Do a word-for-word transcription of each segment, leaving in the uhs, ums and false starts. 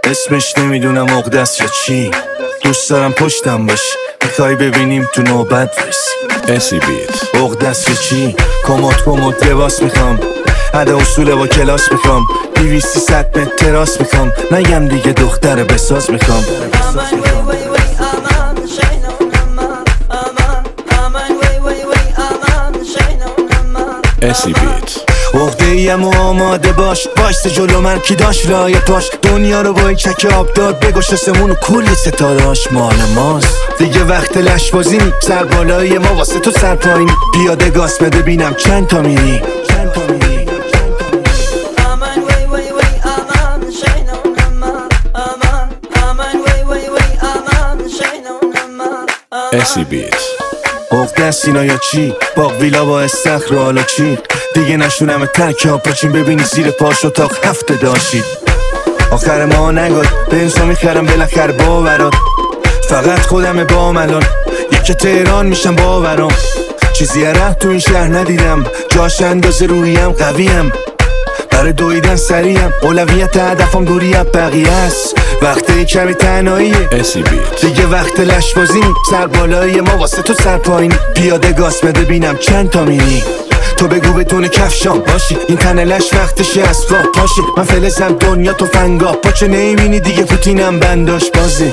اسمش نمیدونم عقده‌ست یا چی. دوست دارم پشتم باشی، میخوای ببینیم تو نوبت وایسی. اسی بیت عقده‌ست یا چی؟ کموت کموت لباس میخوام، ادا اصول با کلاس میخوام، دیویستی ست متر تراس میخوام، نگم دیگه دختر بساز میخوام. اسی بیت عقده ایم و آماده باش، بایست جلو من کی داشت رای پاش. دنیا رو با این چک آب داد، بگوش اسمون و کلی ستارهاش مال ماست. دیگه وقت لشبازی نی، سر بالای ما واسه تو سر پایینی. پیاده گاز بده بینم چند تا میری، چند تا میری. اسی بیت عقده سینا یا چی؟ باق ویلا با استخر حالا چی؟ دیگه نشونم ترک ها پاچین، ببینی زیر پاش اتاق هفته داشتید. آخر ما نگاد به انسان میخرم بالاخره باورات، فقط خودم با ملان یکی تهران میشم باورام. چیزی ره تو این شهر ندیدم، جاش اندازه رویم قویم، برای دویدن سریم، اولویت هدفم دوری از بقیه است. وقتی کمی تنهاییه اسی بیت دیگه وقت لشبازی نی، سر بالای ما واسه تو سر پایینی. پیاده گاز بده بینم چند تا میری، تو بگو بدون کفشام باشی، این تنه لش وقتشه از راه پاشی. من فلزم دنیا تو فنگا، پاچه نمیبینی دیگه پوتینم بنداش بازی.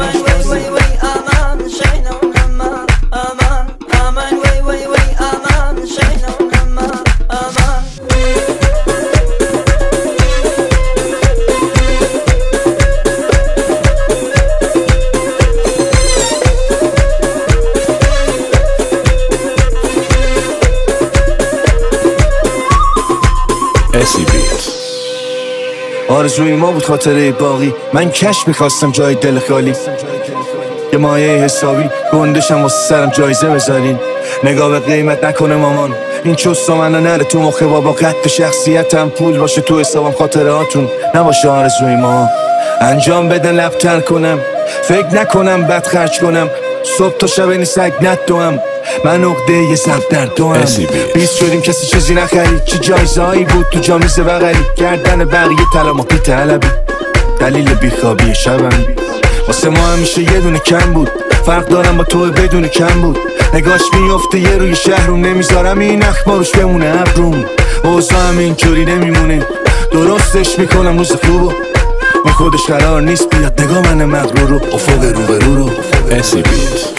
اسی بیت آرزوی ما بود خاطره باقی، من کش میخواستم جای دل خالی. یه مایه حسابی گندشم واسه سرم جایزه بذارین. نگاه به قیمت نکنه مامان، این چوستا منو نره تو مخه بابا. قد شخصیتم پول باشه تو حسابم، خاطره هاتون نباشه آرزوی ما. انجام بدن لبتر کنم، فکر نکنم بد خرج کنم. صبح تا شب این سگ ندوم، من عقده یه زب در دوم. بیست شدیم کسی چیزی نخرید، چی جایزه هایی بود تو جامیز بغلی. گردن بقیه طلا ما پی طلبی، دلیل بیخوابی شبم واسه ما همیشه یه دونه کم بود. فرق دارم با تو بدون کم بود، نگاش میفته یه روی شهرم، نمیذارم این اخباروش بمونه ابروم. اوضاع هم اینجوری نمیمونه، درستش میکنم روز خوبو. اون خودش قرار نیست بیاد نگاه من مغرور رو، افق رو به رو رو. اسی بیت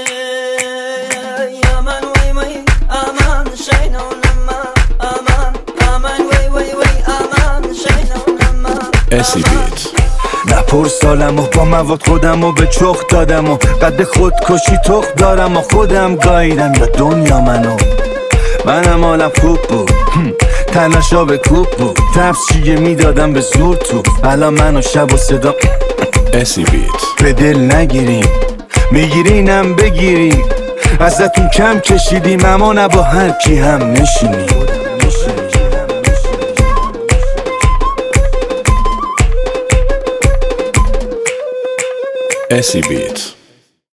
اسی بیت نپر سالم و با مواد خودم و به چخ دادم و قد خودکشی تخ دارم و خودم گاییدم یا دنیا منو. منم حالم خوب بود، تنشا به کوب بود، تفسیه میدادم به زور تو. الان منو شب و صدا اسی بیت به دل نگیریم، میگیرینم بگیریم. ازتون کم کشیدیم اما نه با هر کی هم نشینیم. اسی بیت